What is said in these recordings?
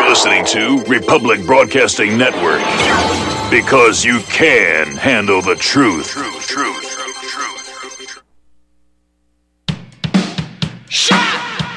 listening to Republic Broadcasting Network. Because you can handle the truth. Shut!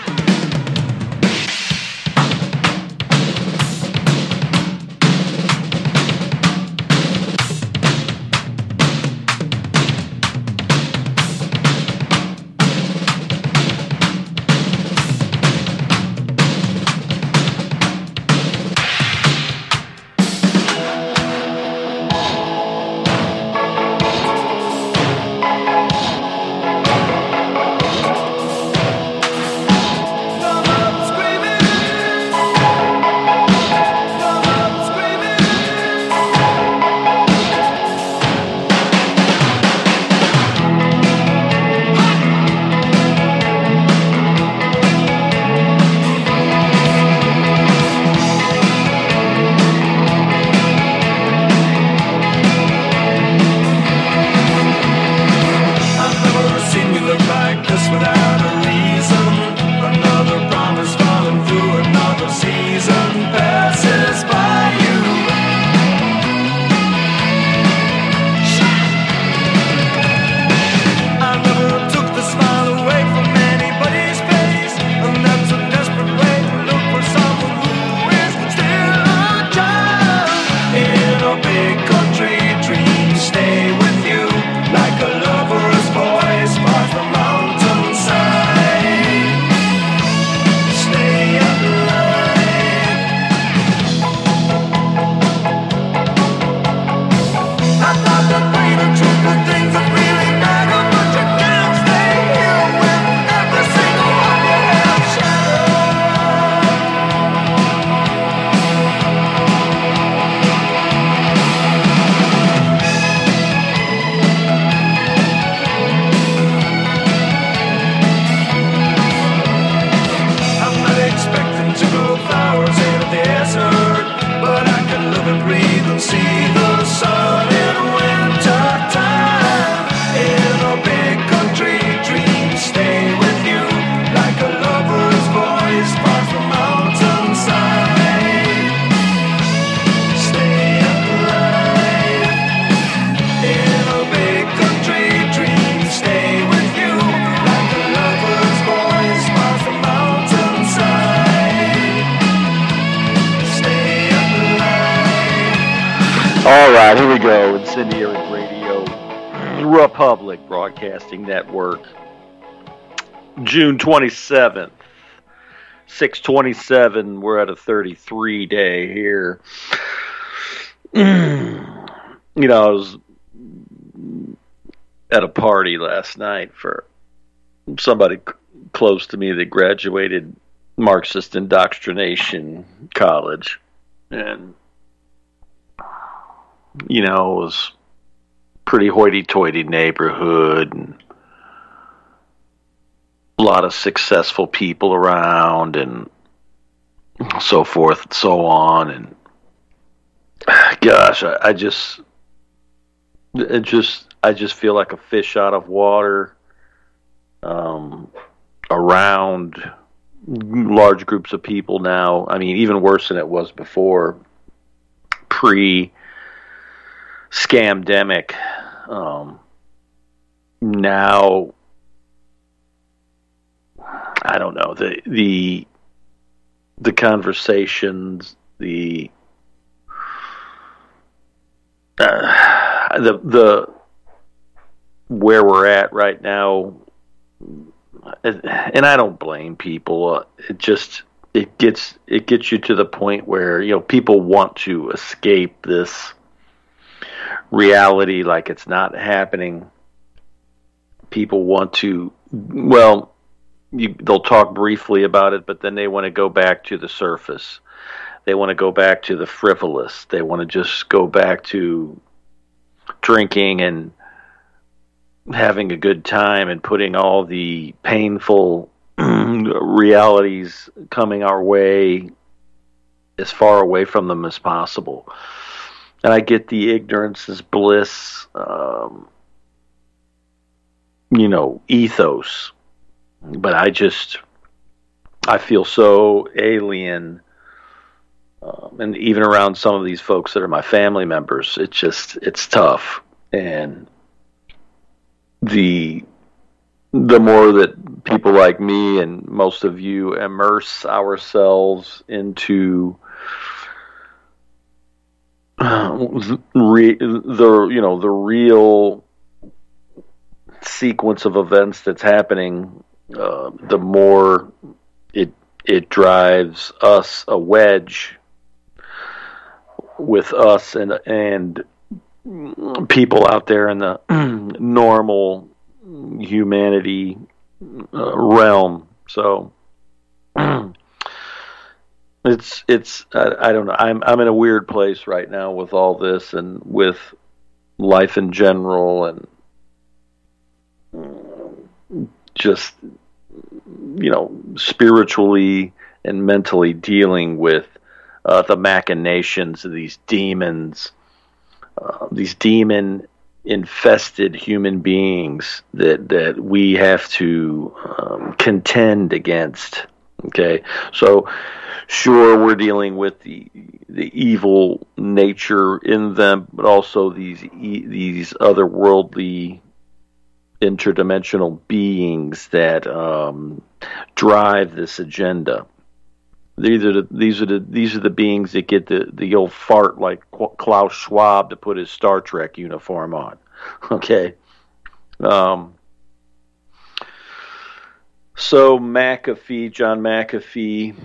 Alright, here we go. Incendiary Radio, Republic Broadcasting Network, June 27th, 6/27. We're at a 33 day here. I was at a party last night for somebody close to me that graduated Marxist Indoctrination College. And it was pretty hoity-toity neighborhood and a lot of successful people around and so forth and so on. And gosh, I just feel like a fish out of water around large groups of people now. I mean, even worse than it was before, pre-scamdemic. Now, I don't know, the conversations, the where we're at right now, and I don't blame people. It gets you to the point where people want to escape this reality like it's not happening. People want to, they'll talk briefly about it, but then they want to go back to the surface. They want to go back to the frivolous. They want to just go back to drinking and having a good time and putting all the painful realities coming our way as far away from them as possible. And I get the ignorance is bliss, ethos. But I feel so alien And even around some of these folks that are my family members, it's tough. And the more that people like me and most of you immerse ourselves into the real sequence of events that's happening, the more it drives us a wedge with us and people out there in the normal humanity realm. So it's I don't know. I'm in a weird place right now with all this and with life in general, and just spiritually and mentally dealing with the machinations of these demons, these demon infested human beings that we have to contend against. Okay, so sure, we're dealing with the evil nature in them, but also these otherworldly interdimensional beings that drive this agenda. These are the beings that get the old fart like Klaus Schwab to put his Star Trek uniform on. Okay. So McAfee, John McAfee,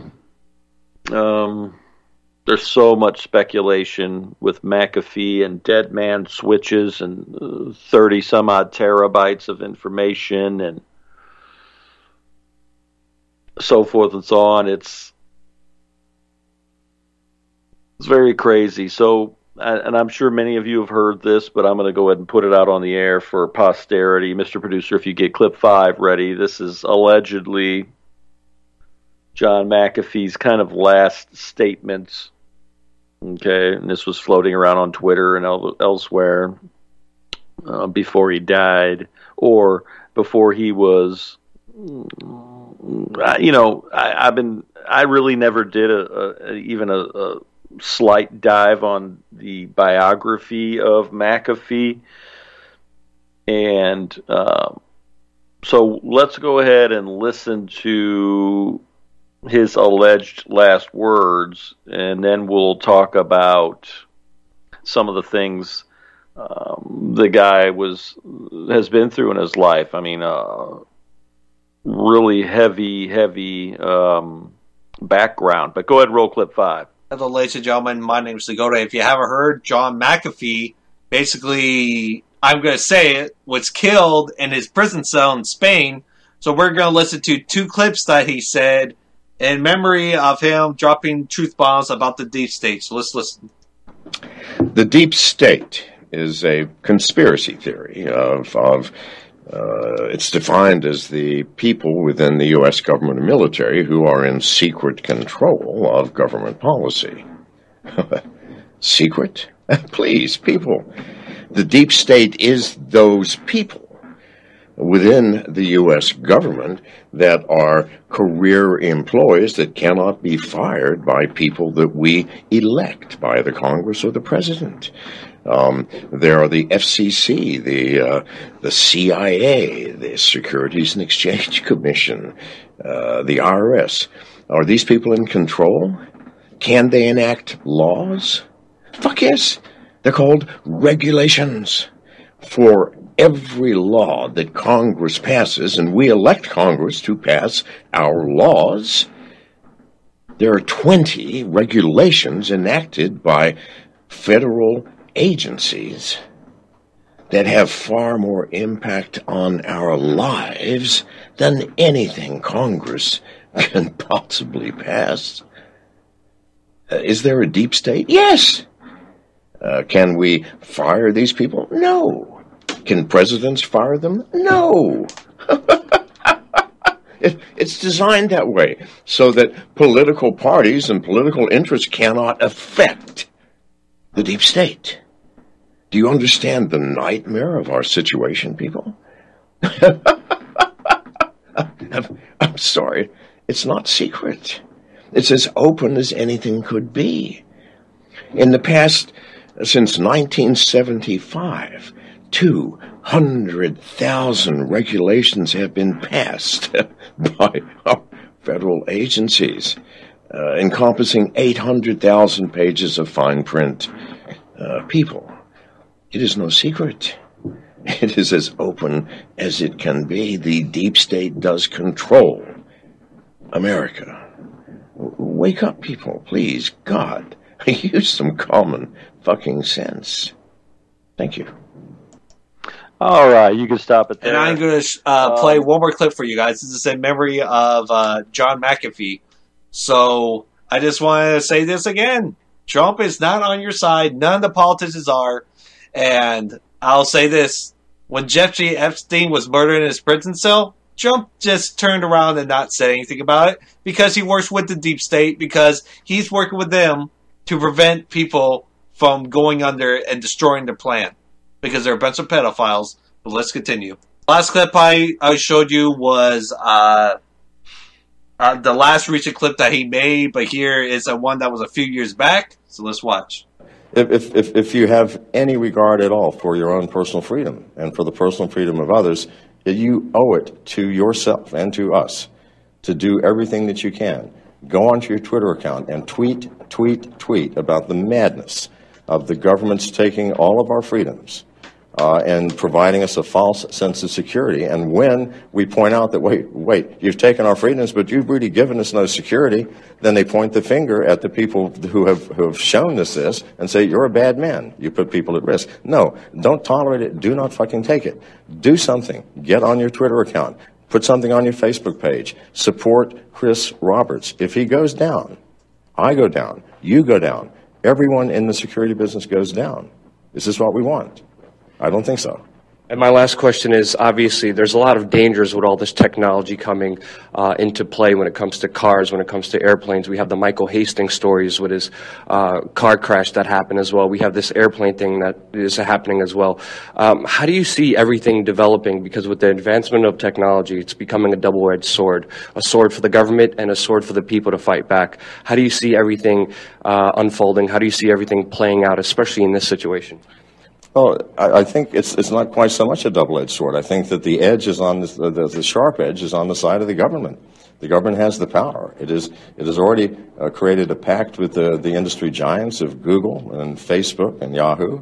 there's so much speculation with McAfee and dead man switches and 30 some odd terabytes of information and so forth and so on. It's very crazy. So, and I'm sure many of you have heard this, but I'm going to go ahead and put it out on the air for posterity. Mr. Producer, if you get clip 5 ready, this is allegedly John McAfee's kind of last statements. Okay, and this was floating around on Twitter and elsewhere before he died, or before he was. I really never did even a slight dive on the biography of McAfee, and so let's go ahead and listen to his alleged last words, and then we'll talk about some of the things the guy has been through in his life. I mean, really heavy background. But go ahead and roll clip 5. Hello, ladies and gentlemen. My name is Zagoda. If you haven't heard, John McAfee, basically, I'm going to say it, was killed in his prison cell in Spain. So we're going to listen to 2 clips that he said in memory of him dropping truth bombs about the deep state. So let's listen. The deep state is a conspiracy theory it's defined as the people within the U.S. government and military who are in secret control of government policy. Secret? Please, people. The deep state is those people within the U.S. government that are career employees that cannot be fired by people that we elect by the Congress or the President. There are the FCC, the CIA, the Securities and Exchange Commission, the IRS. Are these people in control? Can they enact laws? Fuck yes. They're called regulations. For every law that Congress passes, and we elect Congress to pass our laws, there are 20 regulations enacted by federal agencies that have far more impact on our lives than anything Congress can possibly pass. Is there a deep state? Yes. Can we fire these people? No. Can presidents fire them? No. It's designed that way so that political parties and political interests cannot affect the deep state. Do you understand the nightmare of our situation, people? I'm sorry. It's not secret. It's as open as anything could be. In the past, since 1975, 200,000 regulations have been passed by our federal agencies, encompassing 800,000 pages of fine print. People, it is no secret. It is as open as it can be. The deep state does control America. Wake up, people, please. God, use some common fucking sense. Thank you. All right, you can stop it there. And I'm going to play one more clip for you guys. This is in memory of John McAfee. So I just want to say this again. Trump is not on your side. None of the politicians are. And I'll say this. When Jeffrey Epstein was murdered in his prison cell, Trump just turned around and not said anything about it because he works with the deep state, because he's working with them to prevent people from going under and destroying their plan, because they're a bunch of pedophiles. But let's continue. Last clip I showed you was the last recent clip that he made, but here is a one that was a few years back. So let's watch. If you have any regard at all for your own personal freedom and for the personal freedom of others, you owe it to yourself and to us to do everything that you can. Go onto your Twitter account and tweet about the madness of the government's taking all of our freedoms and providing us a false sense of security. And when we point out that, wait, you've taken our freedoms, but you've really given us no security, then they point the finger at the people who have shown us this and say, you're a bad man. You put people at risk. No, don't tolerate it. Do not fucking take it. Do something. Get on your Twitter account. Put something on your Facebook page. Support Chris Roberts. If he goes down, I go down. You go down. Everyone in the security business goes down. Is this what we want? I don't think so. And my last question is, obviously, there's a lot of dangers with all this technology coming into play when it comes to cars, when it comes to airplanes. We have the Michael Hastings stories with his car crash that happened as well. We have this airplane thing that is happening as well. How do you see everything developing? Because with the advancement of technology, it's becoming a double-edged sword, a sword for the government and a sword for the people to fight back. How do you see everything unfolding? How do you see everything playing out, especially in this situation? Well, I think it's not quite so much a double-edged sword. I think that the edge is on the sharp edge is on the side of the government. The government has the power. It has already created a pact with the industry giants of Google and Facebook and Yahoo.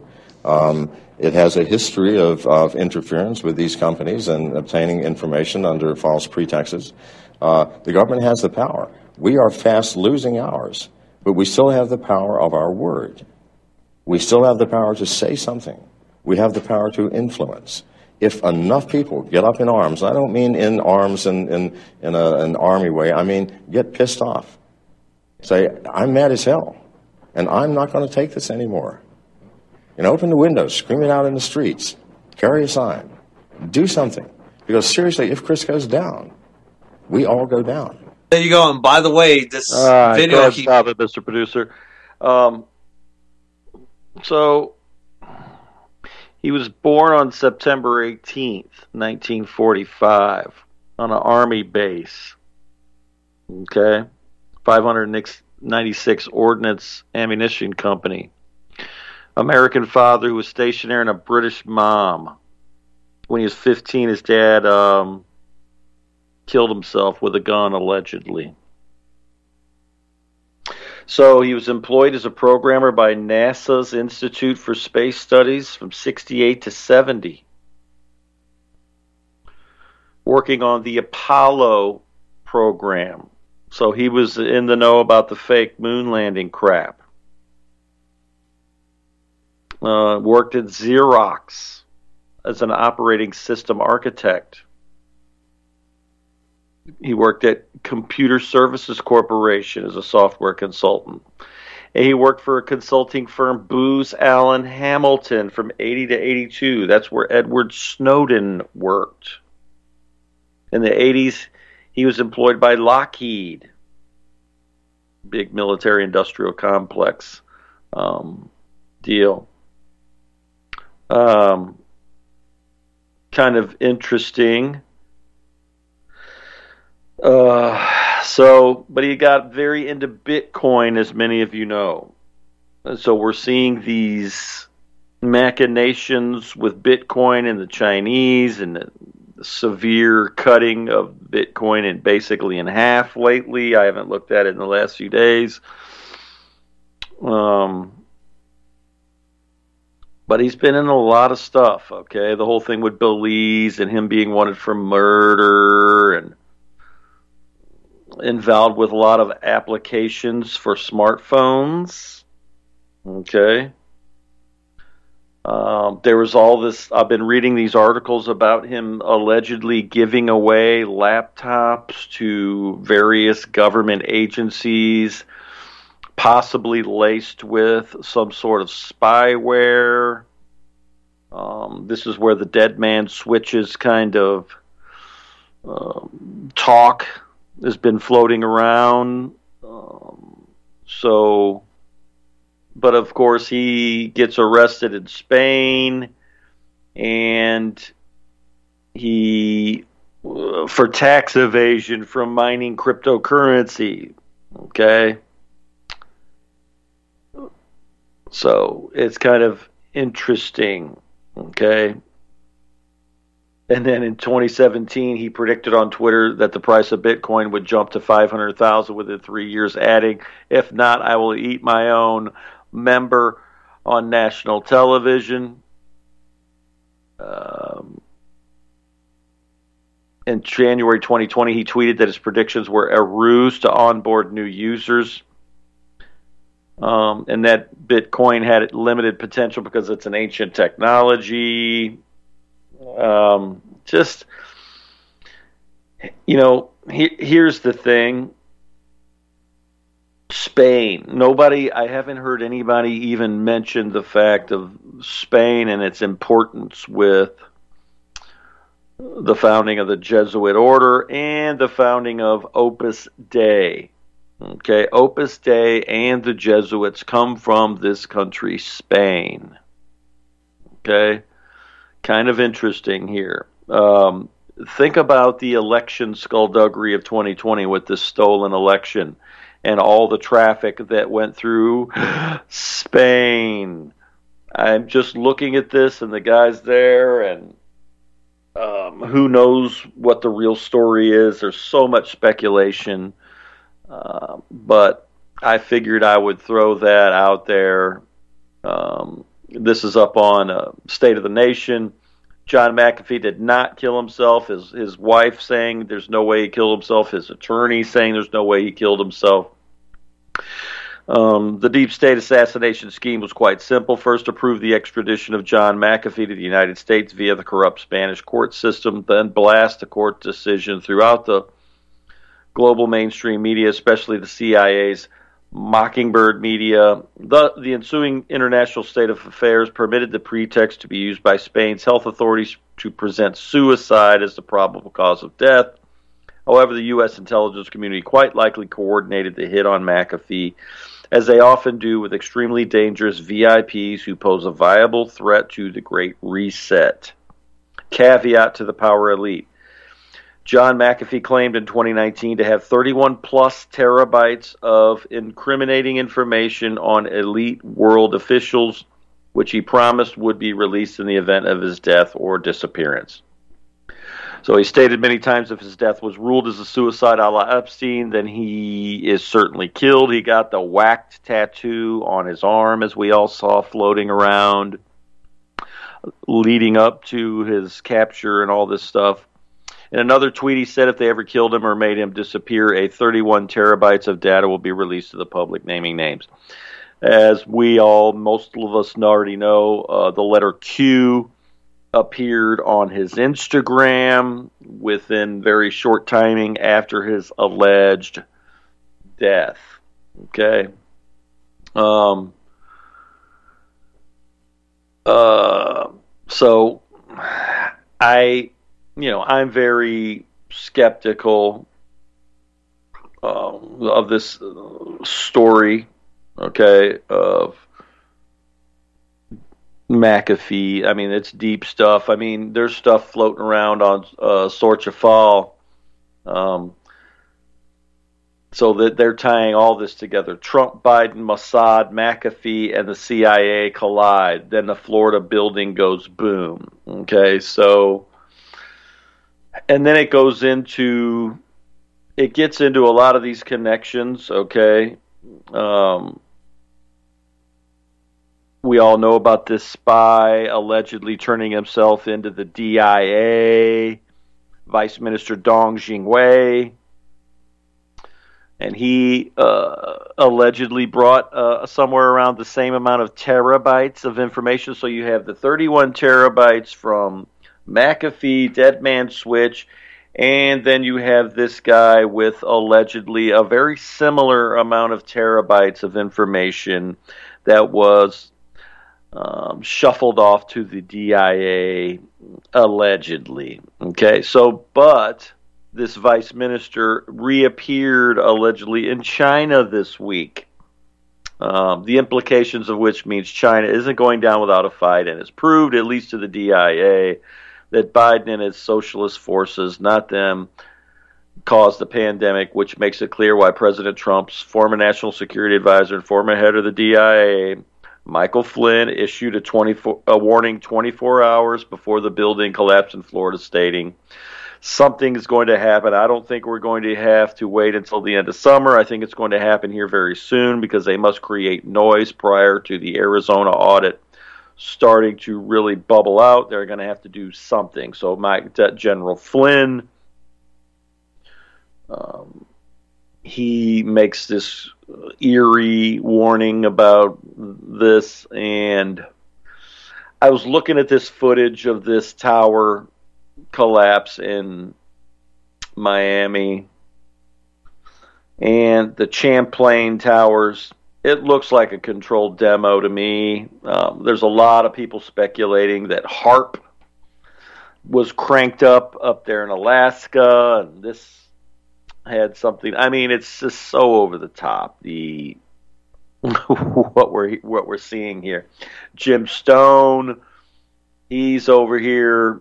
It has a history of interference with these companies and obtaining information under false pretexts. The government has the power. We are fast losing ours, but we still have the power of our word. We still have the power to say something. We have the power to influence. If enough people get up in arms, I don't mean in arms in an army way, I mean get pissed off. Say, I'm mad as hell, and I'm not going to take this anymore. And open the windows, scream it out in the streets, carry a sign, do something. Because seriously, if Chris goes down, we all go down. There you go. And by the way, this video... Go ahead, stop it, Mr. Producer. So, he was born on September 18th, 1945, on an Army base. Okay? 596 Ordnance Ammunition Company. American father who was stationed there, and a British mom. When he was 15, his dad killed himself with a gun, allegedly. So he was employed as a programmer by NASA's Institute for Space Studies from 68 to 70, working on the Apollo program. So he was in the know about the fake moon landing crap. Worked at Xerox as an operating system architect. He worked at Computer Services Corporation as a software consultant. And he worked for a consulting firm, Booz Allen Hamilton, from 80 to 82. That's where Edward Snowden worked. In the 80s, he was employed by Lockheed, big military-industrial complex deal. Kind of interesting. But he got very into Bitcoin, as many of you know. And so we're seeing these machinations with Bitcoin and the Chinese and the severe cutting of Bitcoin and basically in half lately. I haven't looked at it in the last few days. But he's been in a lot of stuff, okay? The whole thing with Belize and him being wanted for murder and involved with a lot of applications for smartphones, okay? There was all this, I've been reading these articles about him allegedly giving away laptops to various government agencies, possibly laced with some sort of spyware. This is where the dead man switches kind of talk has been floating around. But of course he gets arrested in Spain, and he for tax evasion from mining cryptocurrency. Okay. So it's kind of interesting, okay? And then in 2017, he predicted on Twitter that the price of Bitcoin would jump to 500,000 within 3 years, adding, "If not, I will eat my own," member on national television. In January 2020, he tweeted that his predictions were a ruse to onboard new users. And that Bitcoin had limited potential because it's an ancient technology. Here's the thing. Spain. I haven't heard anybody even mention the fact of Spain and its importance with the founding of the Jesuit order and the founding of Opus Dei. Okay, Opus Dei and the Jesuits come from this country, Spain. Okay, kind of interesting here. Think about the election skullduggery of 2020 with this stolen election and all the traffic that went through Spain. I'm just looking at this and the guys there, and who knows what the real story is. There's so much speculation. But I figured I would throw that out there. This is up on State of the Nation. John McAfee did not kill himself. His wife saying there's no way he killed himself. His attorney saying there's no way he killed himself. The deep state assassination scheme was quite simple. First, approve the extradition of John McAfee to the United States via the corrupt Spanish court system, then blast the court decision throughout the global mainstream media, especially the CIA's Mockingbird media. The ensuing international state of affairs permitted the pretext to be used by Spain's health authorities to present suicide as the probable cause of death. However, the U.S. intelligence community quite likely coordinated the hit on McAfee, as they often do with extremely dangerous VIPs who pose a viable threat to the Great Reset. Caveat to the power elite. John McAfee claimed in 2019 to have 31 plus terabytes of incriminating information on elite world officials, which he promised would be released in the event of his death or disappearance. So he stated many times if his death was ruled as a suicide a la Epstein, then he is certainly killed. He got the whacked tattoo on his arm, as we all saw floating around, leading up to his capture and all this stuff. In another tweet, he said if they ever killed him or made him disappear, 31 terabytes of data will be released to the public, naming names. As most of us already know, the letter Q appeared on his Instagram within very short timing after his alleged death. Okay. So I'm very skeptical of this story, okay, of McAfee. I mean, it's deep stuff. I mean, there's stuff floating around on Sorcha Fall So that they're tying all this together. Trump, Biden, Mossad, McAfee, and the CIA collide. Then the Florida building goes boom. Okay, so, and then it gets into a lot of these connections. Okay, we all know about this spy allegedly turning himself into the DIA, Vice Minister Dong Jingwei. And he allegedly brought somewhere around the same amount of terabytes of information. So you have the 31 terabytes from McAfee, Dead Man Switch, and then you have this guy with allegedly a very similar amount of terabytes of information that was shuffled off to the DIA allegedly. Okay, so, but this vice minister reappeared allegedly in China this week. The implications of which means China isn't going down without a fight, and it's proved, at least to the DIA, that Biden and his socialist forces, not them, caused the pandemic, which makes it clear why President Trump's former national security advisor and former head of the DIA, Michael Flynn, issued a warning 24 hours before the building collapsed in Florida, stating, something is going to happen. I don't think we're going to have to wait until the end of summer. I think it's going to happen here very soon because they must create noise prior to the Arizona audit starting to really bubble out. They're going to have to do something. So General Flynn, he makes this eerie warning about this. And I was looking at this footage of this tower collapse in Miami and the Champlain Towers. It looks like a controlled demo to me. There's a lot of people speculating that HAARP was cranked up there in Alaska, and this had something. I mean, it's just so over the top. What we're seeing here. Jim Stone, he's over here,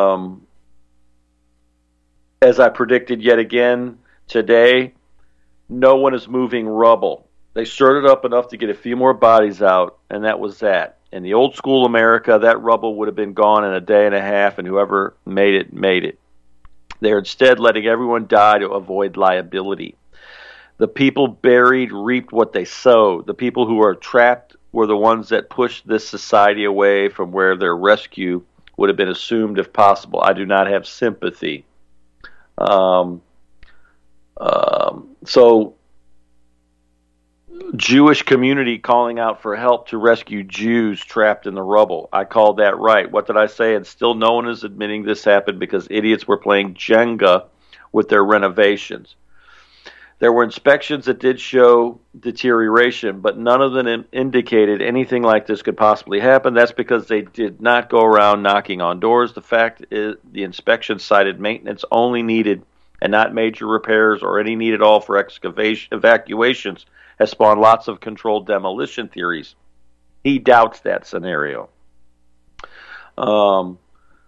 as I predicted yet again today, no one is moving rubble. They stirred it up enough to get a few more bodies out, and that was that. In the old school America, that rubble would have been gone in a day and a half, and whoever made it, made it. They're instead letting everyone die to avoid liability. The people buried reaped what they sowed. The people who are trapped were the ones that pushed this society away from where their rescue would have been assumed if possible. I do not have sympathy. So Jewish community calling out for help to rescue Jews trapped in the rubble. I called that right. What did I say? And still no one is admitting this happened because idiots were playing Jenga with their renovations. There were inspections that did show deterioration, but none of them indicated anything like this could possibly happen. That's because they did not go around knocking on doors. The fact is the inspection cited maintenance only needed and not major repairs or any need at all for evacuations has spawned lots of controlled demolition theories. He doubts that scenario. And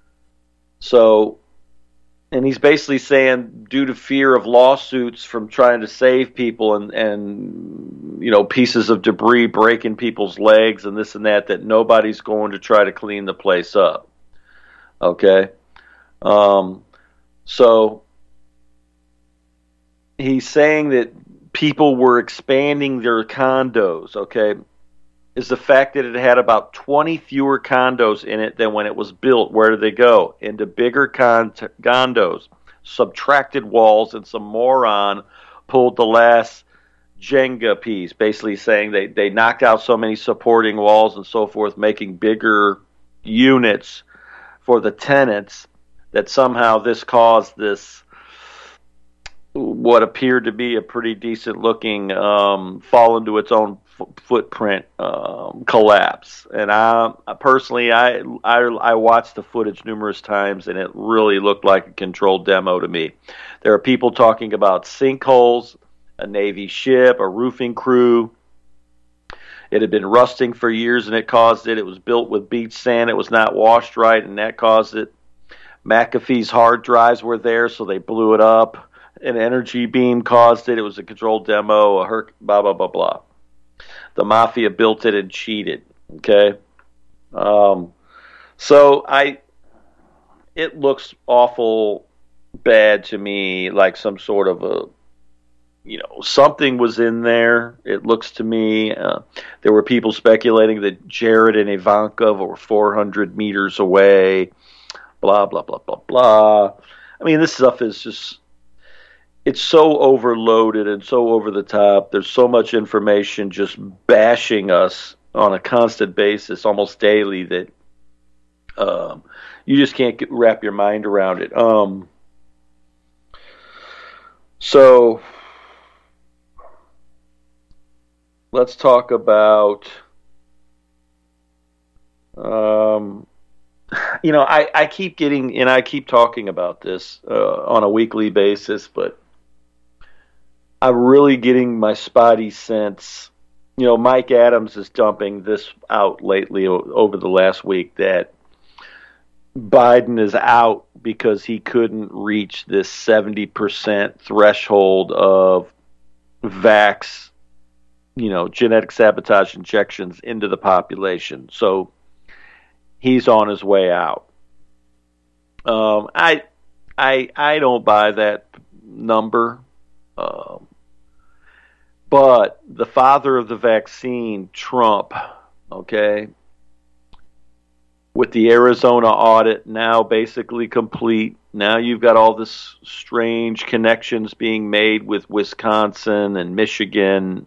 he's basically saying due to fear of lawsuits from trying to save people and pieces of debris breaking people's legs and this and that nobody's going to try to clean the place up. Okay? So he's saying that people were expanding their condos, okay? Is the fact that it had about 20 fewer condos in it than when it was built. Where did they go? Into bigger condos, subtracted walls, and some moron pulled the last Jenga piece, basically saying they knocked out so many supporting walls and so forth, making bigger units for the tenants, that somehow this caused this what appeared to be a pretty decent looking fall into its own footprint collapse. And I personally watched the footage numerous times, and it really looked like a controlled demo to me. There are people talking about sinkholes, a Navy ship, a roofing crew. It had been rusting for years, and it caused it. It was built with beach sand. It was not washed right, and that caused it. McAfee's hard drives were there, so they blew it up. an energy beam caused it. It was a controlled demo, blah, blah, blah, blah. The mafia built it and cheated, okay? So it looks awful bad to me, like some sort of a, something was in there. It looks to me, there were people speculating that Jared and Ivanka were 400 meters away, blah, blah, blah, blah, blah. I mean, this stuff is just, it's so overloaded and so over the top. There's so much information just bashing us on a constant basis, almost daily, that you just can't wrap your mind around it. So let's talk about, I keep getting, and I keep talking about this on a weekly basis, but I'm really getting my spotty sense. Mike Adams is dumping this out lately over the last week that Biden is out because he couldn't reach this 70% threshold of vax, genetic sabotage injections into the population. So he's on his way out. I don't buy that number. But the father of the vaccine, Trump, okay, with the Arizona audit now basically complete, now you've got all this strange connections being made with Wisconsin and Michigan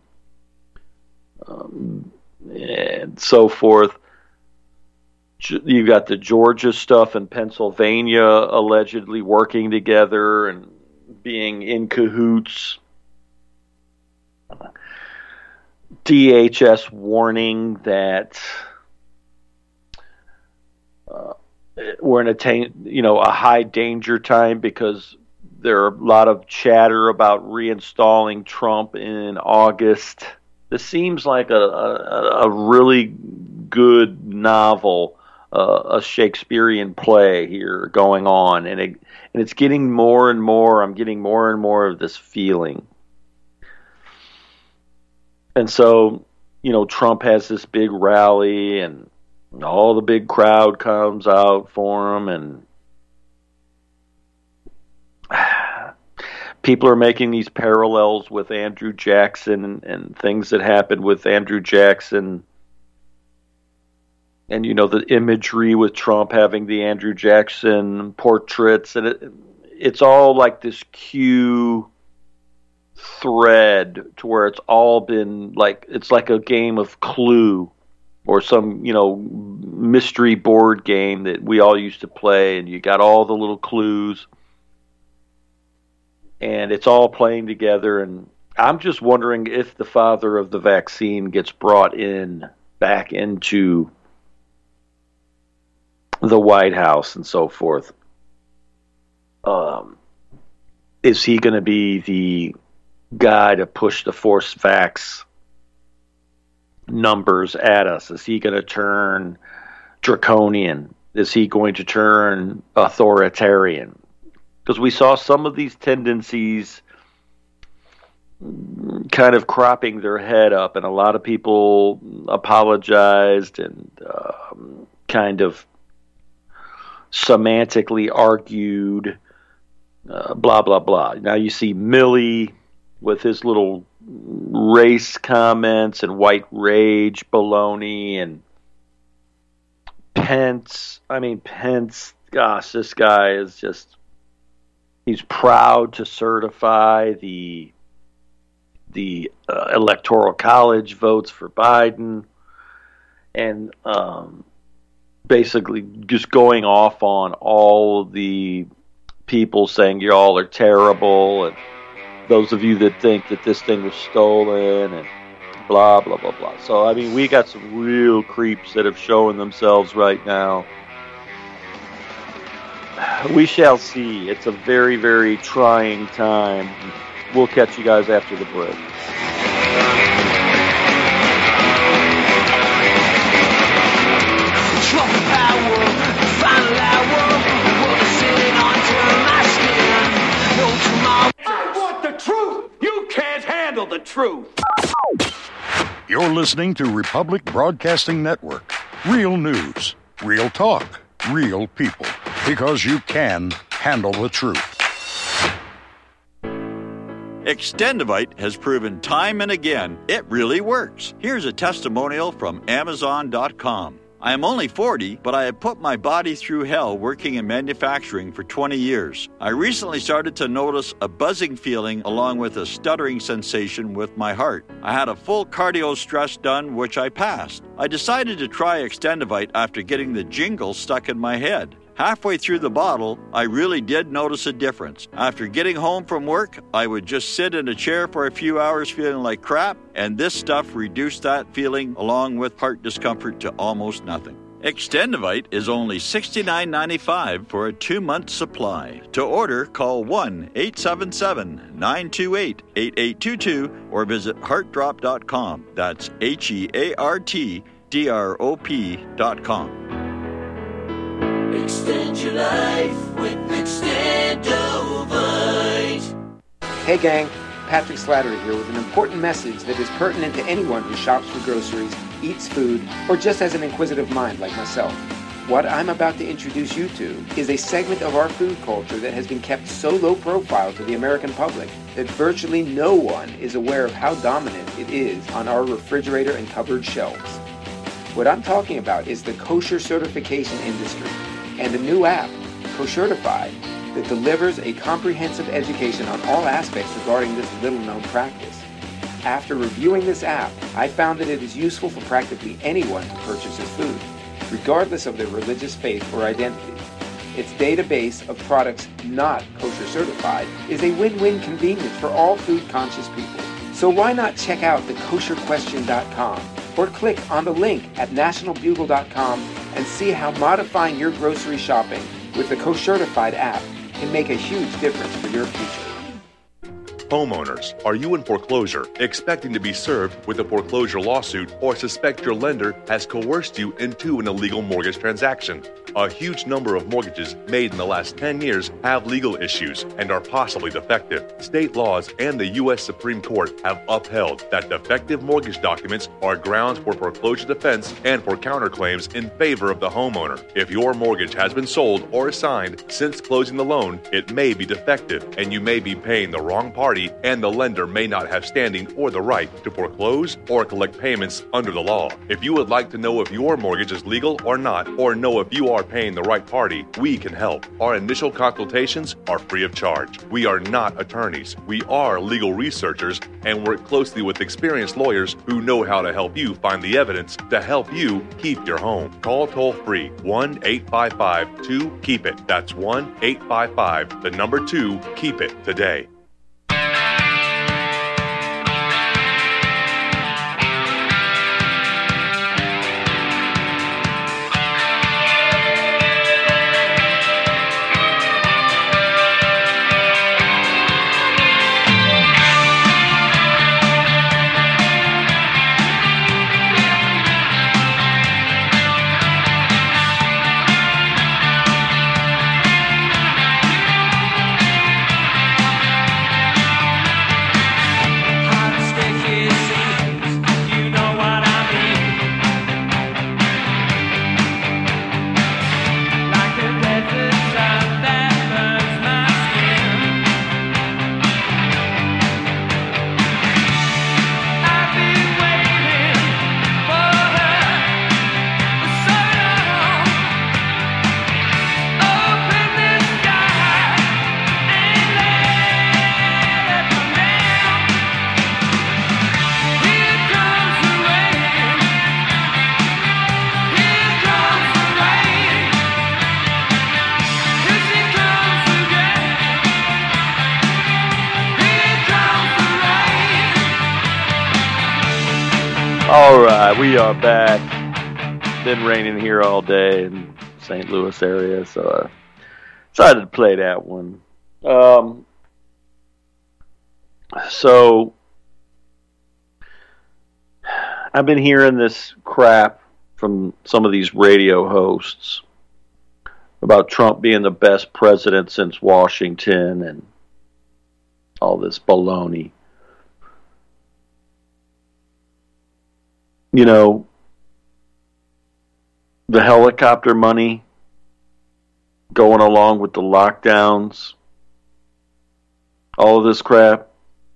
and so forth. You've got the Georgia stuff and Pennsylvania allegedly working together and being in cahoots. DHS warning that we're in a high danger time because there are a lot of chatter about reinstalling Trump in August. This seems like a really good novel, a Shakespearean play here going on, and it's getting more and more. I'm getting more and more of this feeling. And so, Trump has this big rally and all the big crowd comes out for him, and people are making these parallels with Andrew Jackson and things that happened with Andrew Jackson. And, the imagery with Trump having the Andrew Jackson portraits, and it's all like this Q thread to where it's all been like, it's like a game of Clue or some, mystery board game that we all used to play, and you got all the little clues and it's all playing together. And I'm just wondering if the father of the vaccine gets brought back into the White House and so forth. Is he going to be the guy to push the forced vax numbers at us? Is he going to turn draconian? Is he going to turn authoritarian? Because we saw some of these tendencies kind of cropping their head up, and a lot of people apologized and kind of semantically argued, blah, blah, blah. Now you see Milley with his little race comments and white rage baloney, and Pence, gosh, this guy is just, he's proud to certify the Electoral College votes for Biden, and basically just going off on all the people saying y'all are terrible, and those of you that think that this thing was stolen, and blah, blah, blah, blah. So, we got some real creeps that have shown themselves right now. We shall see. It's a very, very trying time. We'll catch you guys after the break. You're listening to Republic Broadcasting Network. Real news, real talk, real people. Because you can handle the truth. Extendivite has proven time and again it really works. Here's a testimonial from Amazon.com. I am only 40, but I have put my body through hell working in manufacturing for 20 years. I recently started to notice a buzzing feeling along with a stuttering sensation with my heart. I had a full cardio stress done, which I passed. I decided to try Extendivite after getting the jingle stuck in my head. Halfway through the bottle, I really did notice a difference. After getting home from work, I would just sit in a chair for a few hours feeling like crap, and this stuff reduced that feeling along with heart discomfort to almost nothing. Extendivite is only $69.95 for a 2-month supply. To order, call 1-877-928-8822 or visit heartdrop.com. That's HEARTDROP.com. Extend your life with Extendivite. Hey gang, Patrick Slattery here with an important message that is pertinent to anyone who shops for groceries, eats food, or just has an inquisitive mind like myself. What I'm about to introduce you to is a segment of our food culture that has been kept so low profile to the American public that virtually no one is aware of how dominant it is on our refrigerator and cupboard shelves. What I'm talking about is the kosher certification industry and a new app, Koshertified, that delivers a comprehensive education on all aspects regarding this little-known practice. After reviewing this app, I found that it is useful for practically anyone who purchases food, regardless of their religious faith or identity. Its database of products not kosher certified is a win-win convenience for all food-conscious people. So why not check out thekosherquestion.com or click on the link at nationalbugle.com and see how modifying your grocery shopping with the Koshertified app can make a huge difference for your future. Homeowners, are you in foreclosure, expecting to be served with a foreclosure lawsuit, or suspect your lender has coerced you into an illegal mortgage transaction? A huge number of mortgages made in the last 10 years have legal issues and are possibly defective. State laws and the U.S. Supreme Court have upheld that defective mortgage documents are grounds for foreclosure defense and for counterclaims in favor of the homeowner. If your mortgage has been sold or assigned since closing the loan, it may be defective and you may be paying the wrong party, and the lender may not have standing or the right to foreclose or collect payments under the law. If you would like to know if your mortgage is legal or not, or know if you are paying the right party, we can help. Our initial consultations are free of charge. We are not attorneys. We are legal researchers and work closely with experienced lawyers who know how to help you find the evidence to help you keep your home. Call toll-free 1-855-2-KEEP-IT. That's 1-855-2-KEEP-IT today. All right, we are back. Been raining here all day in St. Louis area, so I decided to play that one. So I've been hearing this crap from some of these radio hosts about Trump being the best president since Washington and all this baloney. you know, the helicopter money going along with the lockdowns, all of this crap,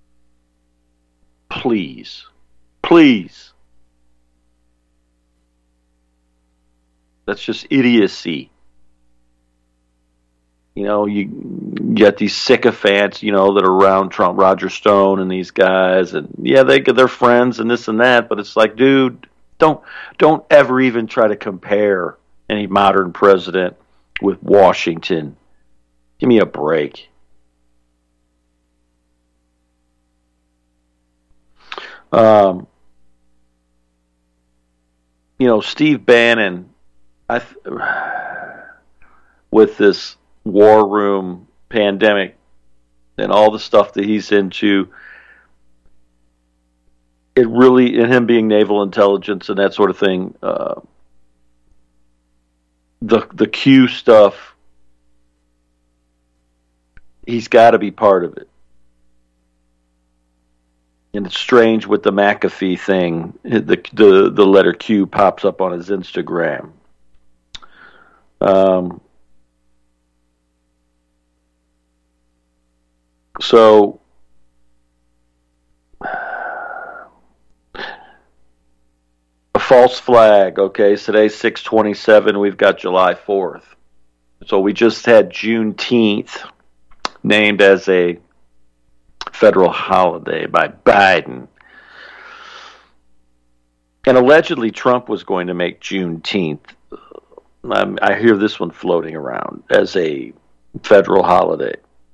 please, that's just idiocy. You know, you get these sycophants, you know, that are around Trump, Roger Stone and these guys, and yeah, they're friends and this and that, but it's like, dude, don't ever even try to compare any modern president with Washington. Give me a break. You know, Steve Bannon, with this war room pandemic and all the stuff that he's into, it really, and him being naval intelligence and that sort of thing, the Q stuff, he's got to be part of it. And it's strange with the McAfee thing, the letter Q pops up on his Instagram. So a false flag, okay, so today's 6/27, we've got July 4th. So we just had Juneteenth named as a federal holiday by Biden. And allegedly Trump was going to make Juneteenth, I hear this one floating around, as a federal holiday.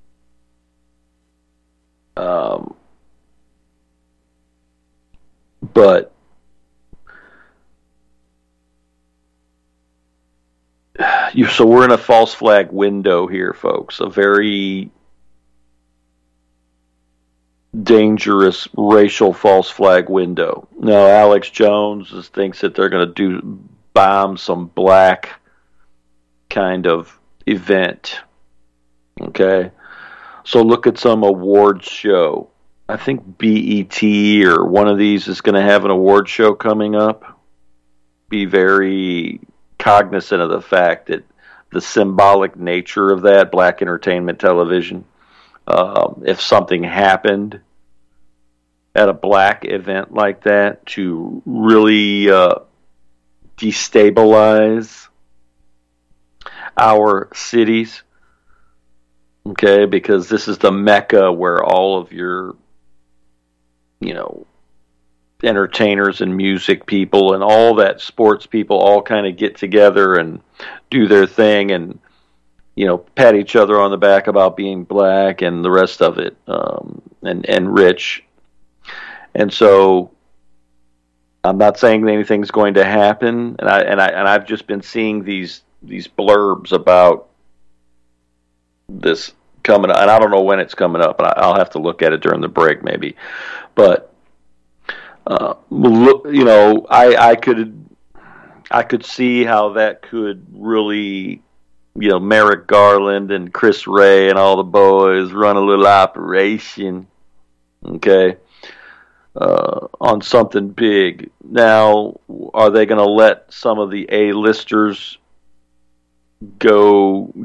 But so we're in a false flag window here, folks. A very dangerous racial false flag window. Now, Alex Jones thinks that they're going to bomb some black kind of event. Okay? So look at some awards show. I think BET or one of these is going to have an award show coming up. Be very cognizant of the fact that the symbolic nature of that, black entertainment television, if something happened at a black event like that to really destabilize our cities, okay, because this is the mecca where all of your, you know, entertainers and music people and all that sports people all kind of get together and do their thing and, you know, pat each other on the back about being black and the rest of it, and rich. And so I'm not saying anything's going to happen, and I've just been seeing these blurbs about this coming up, and I don't know when it's coming up, and I'll have to look at it during the break maybe. But you know, I could see how that could really, you know, Merrick Garland and Chris Ray and all the boys run a little operation, okay, on something big. Now, are they going to let some of the A-listers go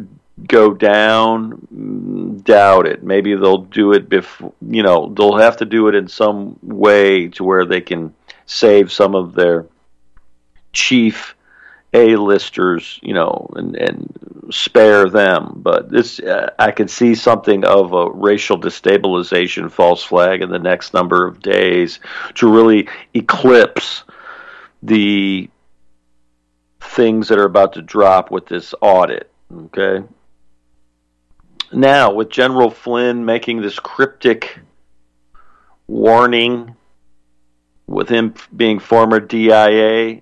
down? Doubt it. Maybe they'll do it before, you know, they'll have to do it in some way to where they can save some of their chief A-listers, you know, and spare them. But this, I could see something of a racial destabilization false flag in the next number of days to really eclipse the things that are about to drop with this audit, okay? Now, with General Flynn making this cryptic warning, with him being former DIA,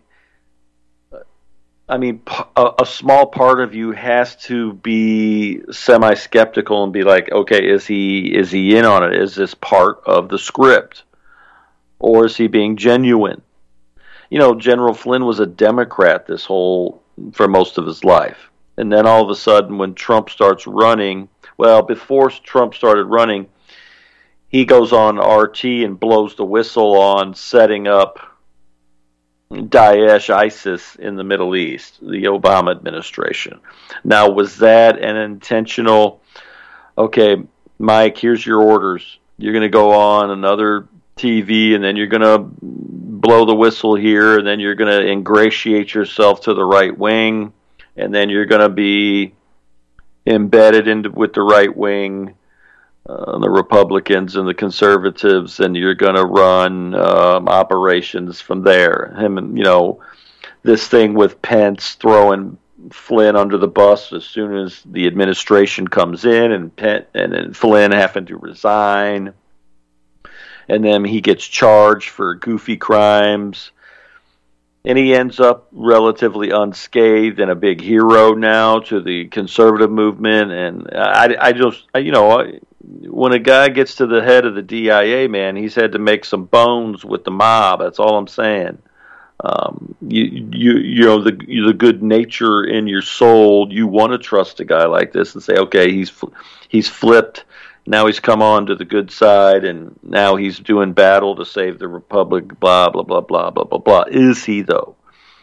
I mean, a small part of you has to be semi-skeptical and be like, okay, is he in on it? Is this part of the script? Or is he being genuine? You know, General Flynn was a Democrat for most of his life. And then all of a sudden, when Trump starts running, well, before Trump started running, he goes on RT and blows the whistle on setting up Daesh, ISIS in the Middle East, the Obama administration. Now, was that an intentional, okay, Mike, here's your orders. You're going to go on another TV, and then you're going to blow the whistle here, and then you're going to ingratiate yourself to the right wing, and then you're going to be embedded with the right wing, the Republicans and the conservatives, and you're going to run operations from there. This thing with Pence throwing Flynn under the bus as soon as the administration comes in, and then Flynn having to resign, and then he gets charged for goofy crimes, and he ends up relatively unscathed and a big hero now to the conservative movement. And I just, when a guy gets to the head of the DIA, man, he's had to make some bones with the mob. That's all I'm saying. The good nature in your soul, you want to trust a guy like this and say, okay, he's flipped. Now he's come on to the good side, and now he's doing battle to save the republic. Blah blah blah blah blah blah blah. Is he though?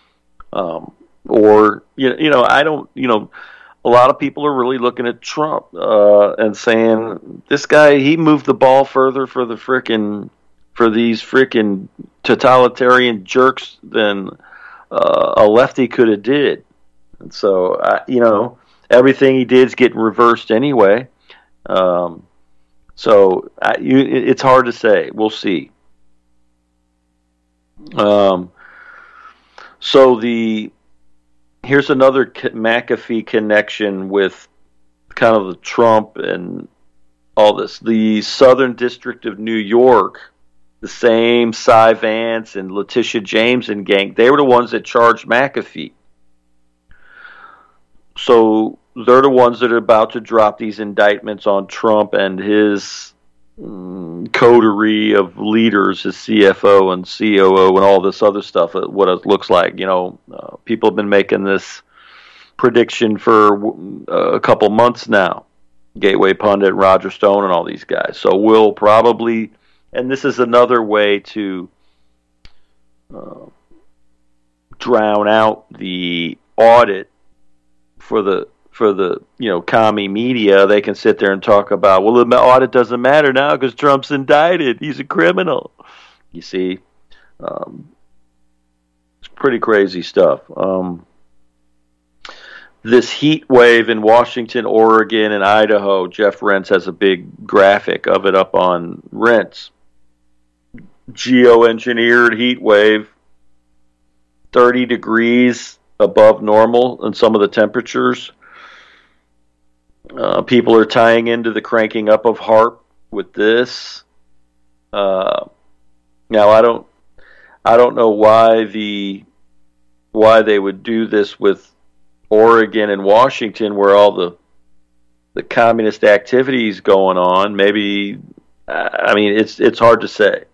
Or I don't. A lot of people are really looking at Trump and saying this guy, he moved the ball further for these frickin' totalitarian jerks than a lefty could have did. And so everything he did is getting reversed anyway. It's hard to say. We'll see. Here's another McAfee connection with kind of the Trump and all this. The Southern District of New York, the same Cy Vance and Letitia James and gang, they were the ones that charged McAfee. So they're the ones that are about to drop these indictments on Trump and his coterie of leaders, his CFO and COO and all this other stuff, what it looks like. People have been making this prediction for a couple months now. Gateway Pundit, Roger Stone, and all these guys. So we'll probably, and this is another way to drown out the audit for the commie media. They can sit there and talk about, well, the audit doesn't matter now because Trump's indicted. He's a criminal. You see, it's pretty crazy stuff. This heat wave in Washington, Oregon, and Idaho, Jeff Rentz has a big graphic of it up on Rentz. Geoengineered heat wave, 30 degrees above normal in some of the temperatures. People are tying into the cranking up of HAARP with this. Now I don't know why they would do this with Oregon and Washington, where all the communist activities going on. Maybe, it's hard to say.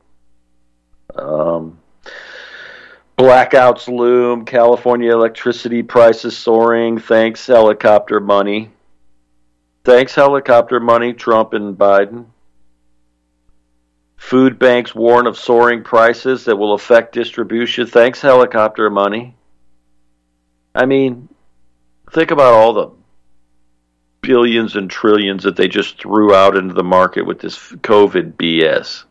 Blackouts loom. California electricity prices soaring. Thanks helicopter money. Thanks helicopter money, Trump and Biden. Food banks warn of soaring prices that will affect distribution. Thanks helicopter money. Think about all the billions and trillions that they just threw out into the market with this COVID BS.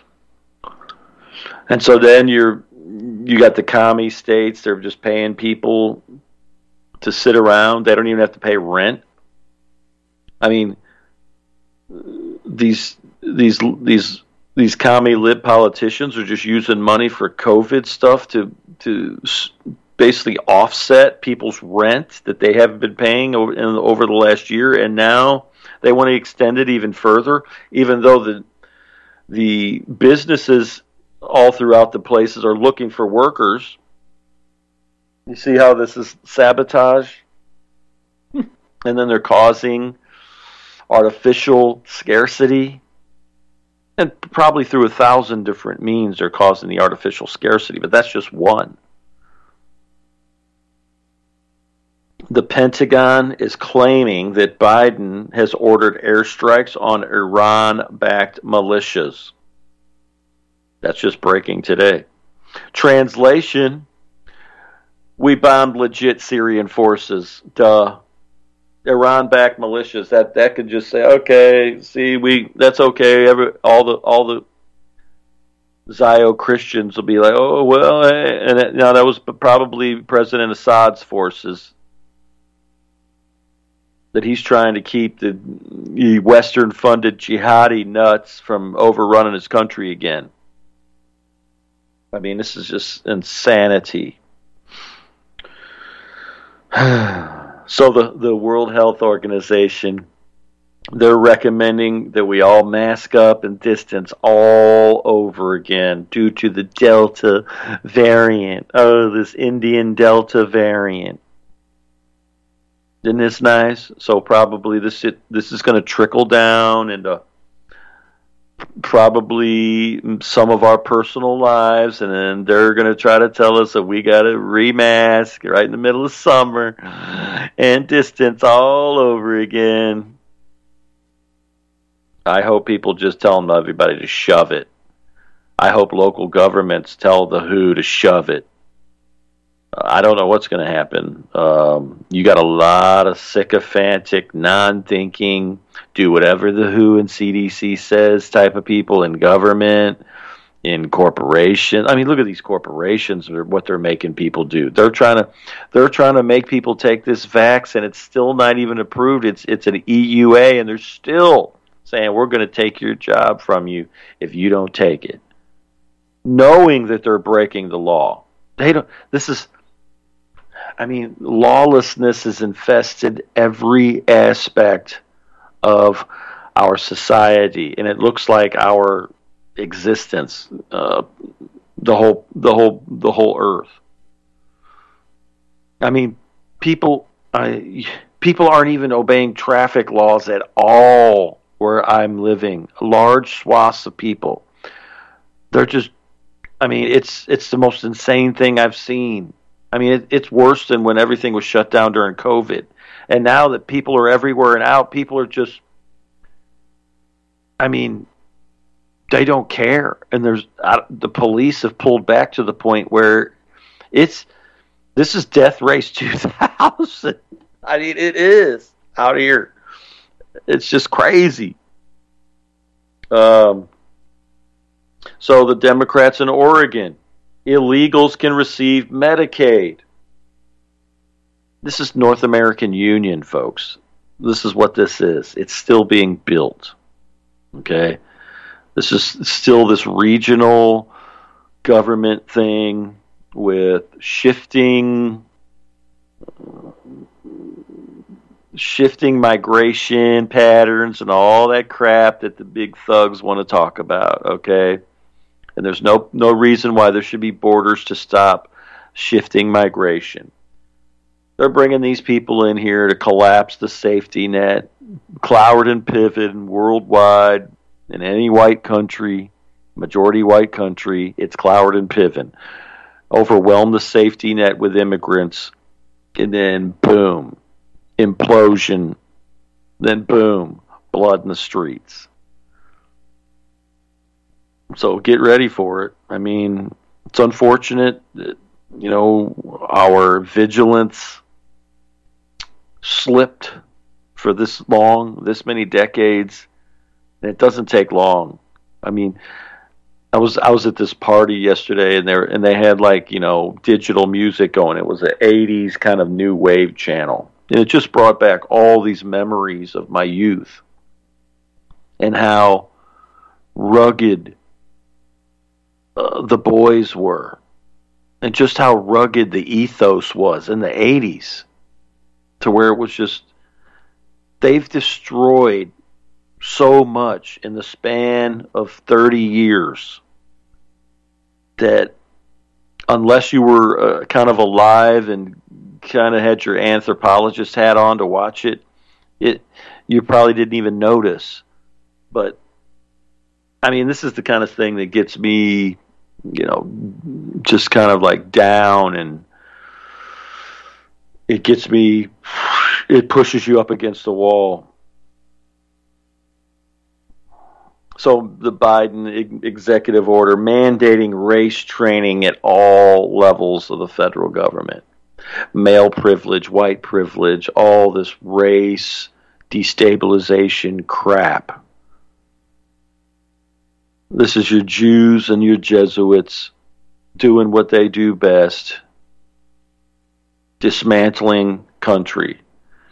And so then you got the commie states. They're just paying people to sit around. They don't even have to pay rent. These commie lib politicians are just using money for COVID stuff to basically offset people's rent that they haven't been paying over the last year, and now they want to extend it even further, even though the businesses all throughout the places are looking for workers. You see how this is sabotage? And then they're causing artificial scarcity. And probably through 1,000 different means they're causing the artificial scarcity, but that's just one. The Pentagon is claiming that Biden has ordered airstrikes on Iran-backed militias. That's just breaking today. Translation, We bombed legit Syrian forces. Duh. Iran-backed militias. That could just say, okay, see, that's okay. All the Zio Christians will be like, oh well, now that was probably President Assad's forces that he's trying to keep the Western-funded jihadi nuts from overrunning his country again. I mean, this is just insanity. So the World Health Organization, they're recommending that we all mask up and distance all over again due to the Delta variant. Oh, this Indian Delta variant. Isn't this nice? So probably this is going to trickle down into probably some of our personal lives, and then they're going to try to tell us that we got to remask right in the middle of summer and distance all over again. I hope people just tell everybody to shove it. I hope local governments tell the WHO to shove it. I don't know what's going to happen. You got a lot of sycophantic, non-thinking, do whatever the WHO and CDC says type of people in government, in corporations. I mean, look at these corporations, what they're making people do. They're trying to make people take this vax, and it's still not even approved. It's an EUA, and they're still saying we're going to take your job from you if you don't take it, knowing that they're breaking the law. Lawlessness has infested every aspect of our society, and it looks like our existence, the whole earth. I mean, people aren't even obeying traffic laws at all where I'm living. Large swaths of people. They're just, it's the most insane thing I've seen. I mean, it's worse than when everything was shut down during COVID. And now that people are everywhere and out, people are just, they don't care. And the police have pulled back to the point where this is Death Race 2000. I mean, it is out here. It's just crazy. So the Democrats in Oregon, illegals can receive Medicaid. This is North American Union, folks. This is what this is. It's still being built. Okay? This is still this regional government thing with shifting migration patterns and all that crap that the big thugs want to talk about, okay? And there's no reason why there should be borders to stop shifting migration. They're bringing these people in here to collapse the safety net. Cloward and Piven, worldwide, in any white country, majority white country, it's Cloward and Piven. Overwhelm the safety net with immigrants, and then boom, implosion, then boom, blood in the streets. So get ready for it. I mean, it's unfortunate that, our vigilance slipped for this long, this many decades, and it doesn't take long. I mean, I was at this party yesterday, and they had digital music going. It was an 80s kind of new wave channel, and it just brought back all these memories of my youth and how rugged the boys were, and just how rugged the ethos was in the 80s, to where it was just, they've destroyed so much in the span of 30 years that unless you were kind of alive and kind of had your anthropologist hat on to watch it, you probably didn't even notice. But this is the kind of thing that gets me, just kind of like down, and it pushes you up against the wall. So the Biden executive order mandating race training at all levels of the federal government. male privilege, white privilege, all this race destabilization crap. This is your Jews and your Jesuits doing what they do best, dismantling country.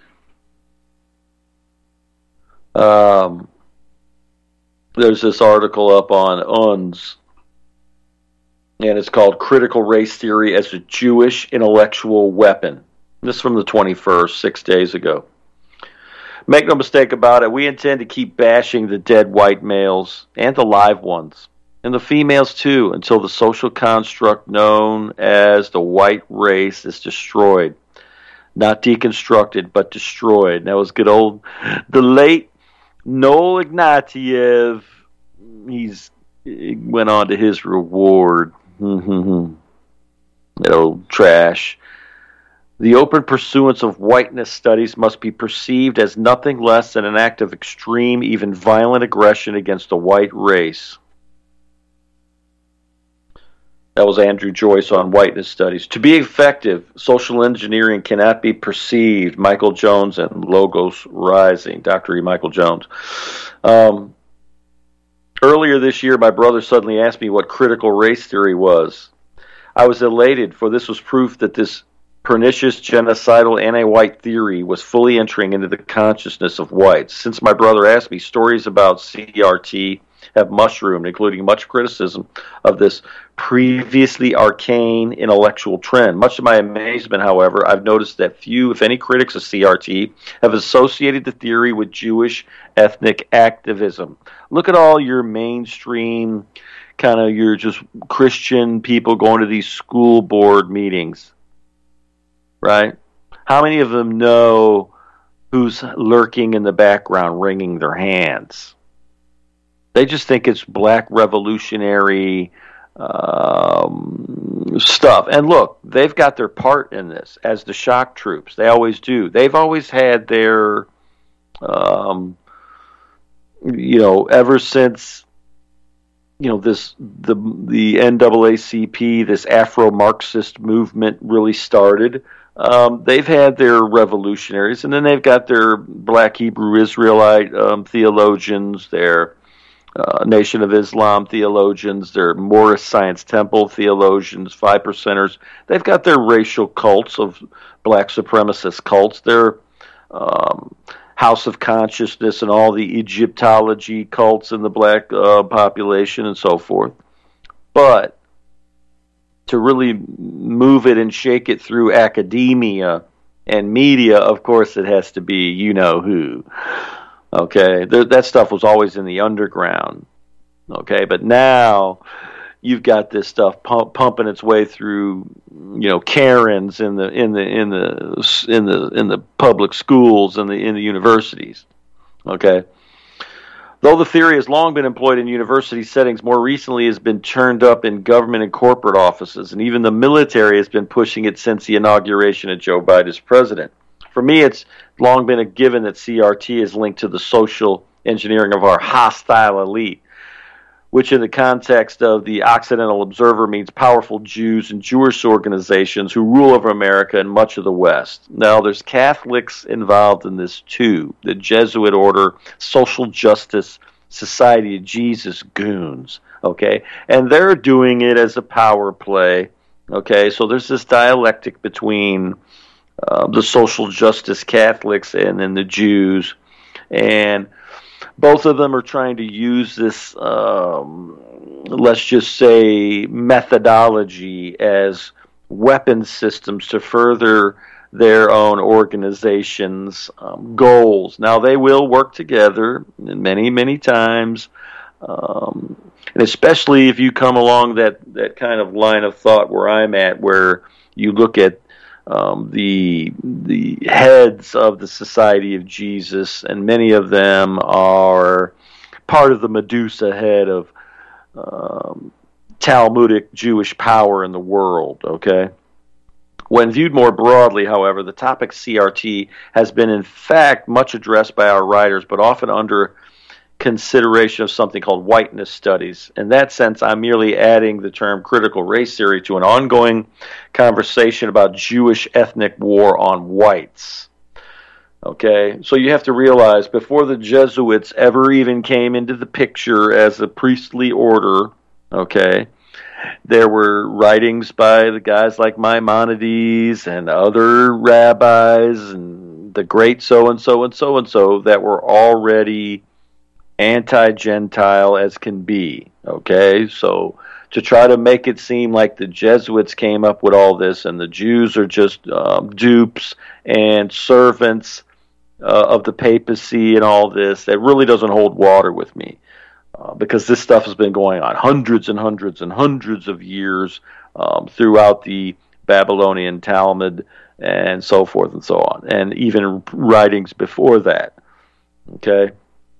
There's this article up on UNS, and it's called Critical Race Theory as a Jewish Intellectual Weapon. This is from the 21st, 6 days ago. Make no mistake about it, we intend to keep bashing the dead white males and the live ones, and the females too, until the social construct known as the white race is destroyed. Not deconstructed, but destroyed. That was good old, the late Noel Ignatieff. He went on to his reward. That old trash. The open pursuance of whiteness studies must be perceived as nothing less than an act of extreme, even violent aggression against the white race. That was Andrew Joyce on whiteness studies. To be effective, social engineering cannot be perceived. Michael Jones and Logos Rising. Dr. E. Michael Jones. Earlier this year, my brother suddenly asked me what critical race theory was. I was elated, for this was proof that this pernicious, genocidal, anti-white theory was fully entering into the consciousness of whites. Since my brother asked me, stories about CRT have mushroomed, including much criticism of this previously arcane intellectual trend. Much to my amazement, however, I've noticed that few, if any, critics of CRT have associated the theory with Jewish ethnic activism. Look at all your mainstream, kind of your just Christian people going to these school board meetings, right? How many of them know who's lurking in the background wringing their hands? They just think it's black revolutionary stuff. And look, they've got their part in this as the shock troops. They always do. They've always had their, ever since, the NAACP, this Afro-Marxist movement really started. They've had their revolutionaries, and then they've got their black Hebrew Israelite theologians, their Nation of Islam theologians, their Moorish Science Temple theologians, 5%ers. They've got their racial cults of black supremacist cults, their House of Consciousness and all the Egyptology cults in the black population and so forth. But to really move it and shake it through academia and media, of course it has to be you-know-who. Okay, that stuff was always in the underground. Okay, but now you've got this stuff pumping its way through, Karens in the public schools and in the universities. Okay, though the theory has long been employed in university settings, more recently has been turned up in government and corporate offices, and even the military has been pushing it since the inauguration of Joe Biden as president. For me, it's long been a given that CRT is linked to the social engineering of our hostile elite, which in the context of the Occidental Observer means powerful Jews and Jewish organizations who rule over America and much of the West. Now, there's Catholics involved in this too, the Jesuit order, Social Justice Society of Jesus goons, okay? And they're doing it as a power play, okay? So there's this dialectic between the social justice Catholics and then the Jews, and both of them are trying to use this, let's just say, methodology as weapon systems to further their own organizations' goals. Now, they will work together many, many times, and especially if you come along that kind of line of thought where I'm at, where you look at the heads of the Society of Jesus, and many of them are part of the Medusa head of Talmudic Jewish power in the world, okay? When viewed more broadly, however, the topic CRT has been in fact much addressed by our writers, but often under consideration of something called whiteness studies. In that sense, I'm merely adding the term critical race theory to an ongoing conversation about Jewish ethnic war on whites. Okay, so you have to realize before the Jesuits ever even came into the picture as a priestly order, okay, there were writings by the guys like Maimonides and other rabbis and the great so-and-so and so-and-so that were already anti-Gentile as can be, okay? So to try to make it seem like the Jesuits came up with all this and the Jews are just dupes and servants of the papacy and all this, that really doesn't hold water with me. Because this stuff has been going on hundreds and hundreds and hundreds of years throughout the Babylonian Talmud and so forth and so on, and even writings before that. Okay.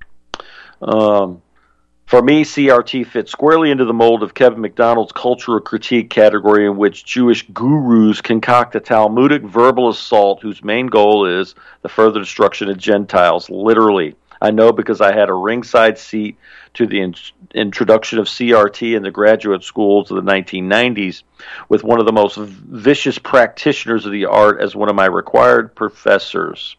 For me, CRT fits squarely into the mold of Kevin McDonald's cultural critique category, in which Jewish gurus concoct a Talmudic verbal assault whose main goal is the further destruction of Gentiles, literally. I know because I had a ringside seat to the introduction of CRT in the graduate schools of the 1990s with one of the most vicious practitioners of the art as one of my required professors.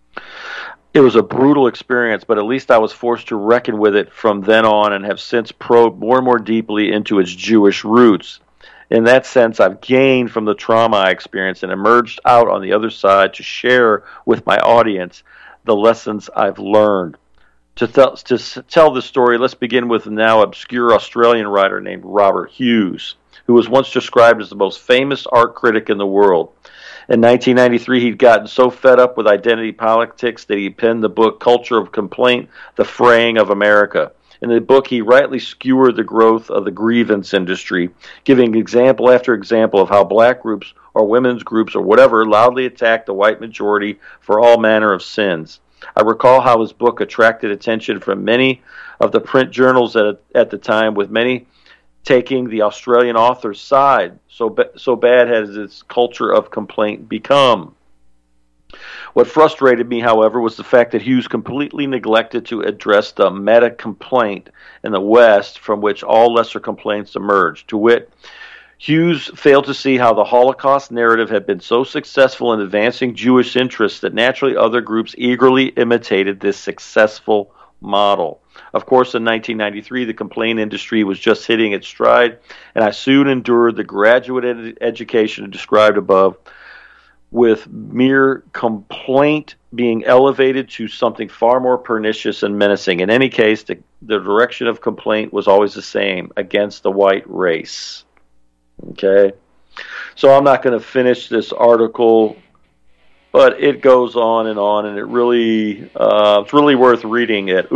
It was a brutal experience, but at least I was forced to reckon with it from then on and have since probed more and more deeply into its Jewish roots. In that sense, I've gained from the trauma I experienced and emerged out on the other side to share with my audience the lessons I've learned. To tell this story, let's begin with a now obscure Australian writer named Robert Hughes, who was once described as the most famous art critic in the world. In 1993, he'd gotten so fed up with identity politics that he penned the book Culture of Complaint, The Fraying of America. In the book, he rightly skewered the growth of the grievance industry, giving example after example of how black groups or women's groups or whatever loudly attacked the white majority for all manner of sins. I recall how his book attracted attention from many of the print journals at the time, with many taking the Australian author's side. So bad has its culture of complaint become. What frustrated me, however, was the fact that Hughes completely neglected to address the meta-complaint in the West from which all lesser complaints emerged. To wit, Hughes failed to see how the Holocaust narrative had been so successful in advancing Jewish interests that naturally other groups eagerly imitated this successful model. Of course, in 1993, the complaint industry was just hitting its stride, and I soon endured the graduate education described above, with mere complaint being elevated to something far more pernicious and menacing. In any case, the direction of complaint was always the same, against the white race. Okay, so I'm not going to finish this article, but it goes on, and it really, it's really worth reading at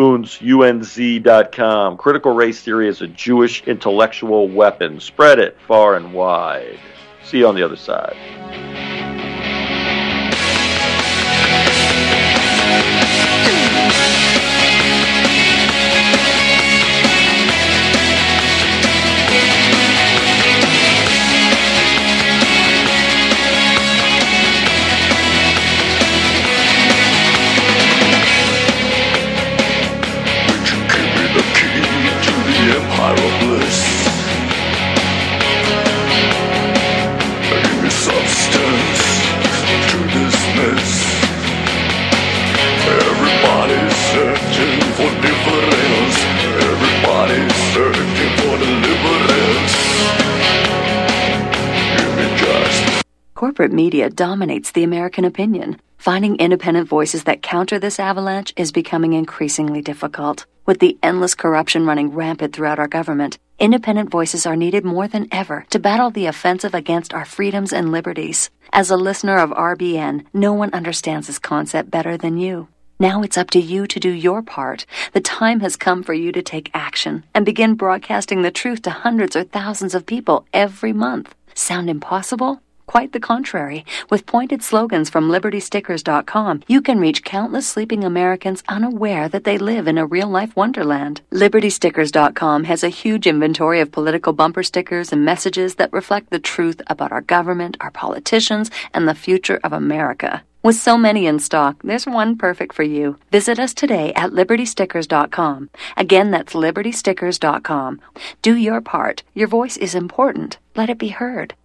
unz.com. Critical race theory is a Jewish intellectual weapon. Spread it far and wide. See you on the other side. Corporate media dominates the American opinion. Finding independent voices that counter this avalanche is becoming increasingly difficult. With the endless corruption running rampant throughout our government, independent voices are needed more than ever to battle the offensive against our freedoms and liberties. As a listener of RBN, no one understands this concept better than you. Now it's up to you to do your part. The time has come for you to take action and begin broadcasting the truth to hundreds or thousands of people every month. Sound impossible? Quite the contrary. With pointed slogans from LibertyStickers.com, you can reach countless sleeping Americans unaware that they live in a real-life wonderland. LibertyStickers.com has a huge inventory of political bumper stickers and messages that reflect the truth about our government, our politicians, and the future of America. With so many in stock, there's one perfect for you. Visit us today at libertystickers.com. Again, that's libertystickers.com. Do your part. Your voice is important. Let it be heard.